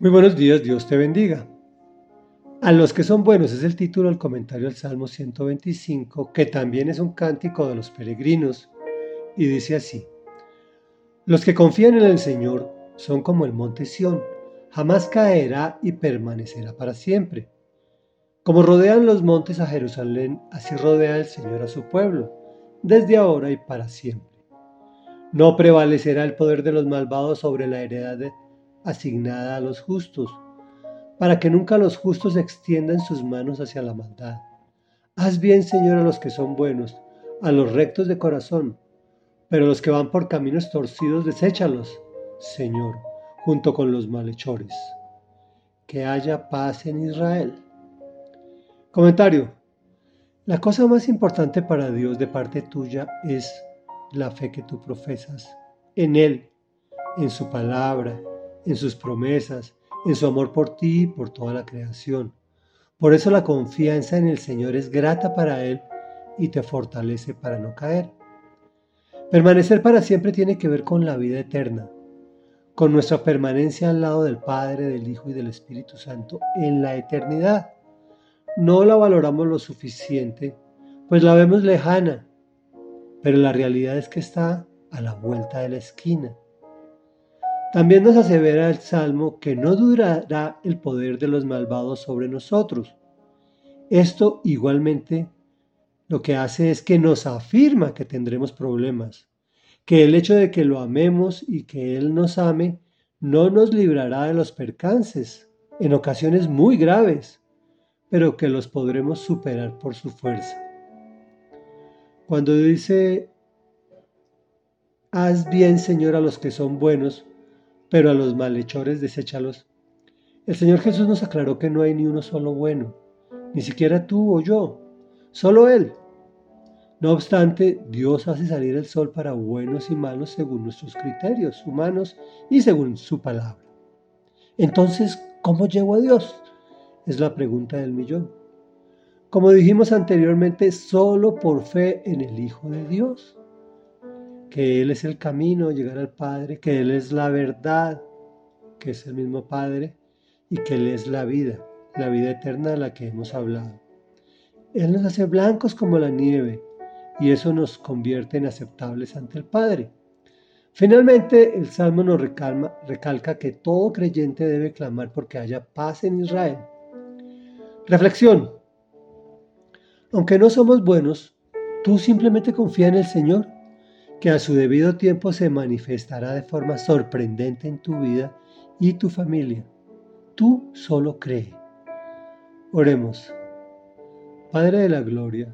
Muy buenos días, Dios te bendiga. A los que son buenos es el título del comentario al Salmo 125, que también es un cántico de los peregrinos, y dice así: Los que confían en el Señor son como el monte Sión, jamás caerá y permanecerá para siempre. Como rodean los montes a Jerusalén, así rodea el Señor a su pueblo, desde ahora y para siempre. No prevalecerá el poder de los malvados sobre la heredad asignada a los justos, para que nunca los justos extiendan sus manos hacia la maldad. Haz bien, Señor, a los que son buenos, a los rectos de corazón, pero los que van por caminos torcidos, deséchalos, Señor, junto con los malhechores. Que haya paz en Israel. Comentario. La cosa más importante para Dios de parte tuya es la fe que tú profesas en Él, en su palabra, en sus promesas, en su amor por ti y por toda la creación. Por eso la confianza en el Señor es grata para Él y te fortalece para no caer. Permanecer para siempre tiene que ver con la vida eterna, con nuestra permanencia al lado del Padre, del Hijo y del Espíritu Santo en la eternidad. No la valoramos lo suficiente, pues la vemos lejana, pero la realidad es que está a la vuelta de la esquina. También nos asevera el Salmo que no durará el poder de los malvados sobre nosotros. Esto igualmente lo que hace es que nos afirma que tendremos problemas, que el hecho de que lo amemos y que Él nos ame no nos librará de los percances, en ocasiones muy graves, pero que los podremos superar por su fuerza. Cuando dice, haz bien, Señor, a los que son buenos, pero a los malhechores deséchalos, el Señor Jesús nos aclaró que no hay ni uno solo bueno, ni siquiera tú o yo, solo Él. No obstante, Dios hace salir el sol para buenos y malos según nuestros criterios humanos y según su palabra. Entonces, ¿cómo llego a Dios? Es la pregunta del millón. Como dijimos anteriormente, solo por fe en el Hijo de Dios, que Él es el camino, llegar al Padre, que Él es la verdad, que es el mismo Padre, y que Él es la vida eterna de la que hemos hablado. Él nos hace blancos como la nieve, y eso nos convierte en aceptables ante el Padre. Finalmente, el Salmo nos recalca que todo creyente debe clamar porque haya paz en Israel. Reflexión. Aunque no somos buenos, tú simplemente confía en el Señor, que a su debido tiempo se manifestará de forma sorprendente en tu vida y tu familia. Tú solo cree. Oremos. Padre de la gloria,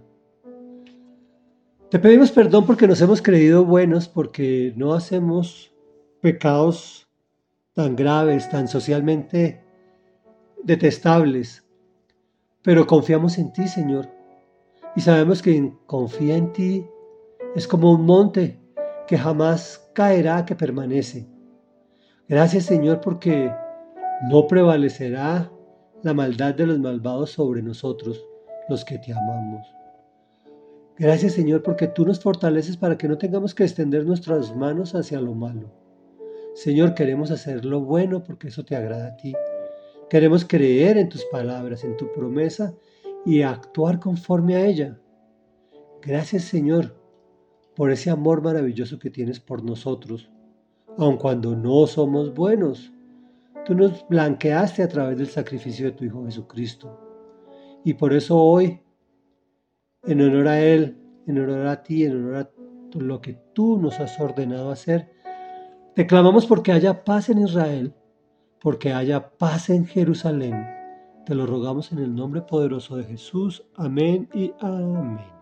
te pedimos perdón porque nos hemos creído buenos, porque no hacemos pecados tan graves, tan socialmente detestables, pero confiamos en ti, Señor, y sabemos que quien confía en ti es como un monte que jamás caerá, que permanece. Gracias, Señor, porque no prevalecerá la maldad de los malvados sobre nosotros, los que te amamos. Gracias, Señor, porque tú nos fortaleces para que no tengamos que extender nuestras manos hacia lo malo. Señor, queremos hacer lo bueno porque eso te agrada a ti. Queremos creer en tus palabras, en tu promesa y actuar conforme a ella. Gracias, Señor, por ese amor maravilloso que tienes por nosotros. Aun cuando no somos buenos, tú nos blanqueaste a través del sacrificio de tu Hijo Jesucristo. Y por eso hoy, en honor a Él, en honor a ti, en honor a lo que tú nos has ordenado hacer, te clamamos porque haya paz en Israel, porque haya paz en Jerusalén. Te lo rogamos en el nombre poderoso de Jesús. Amén y amén.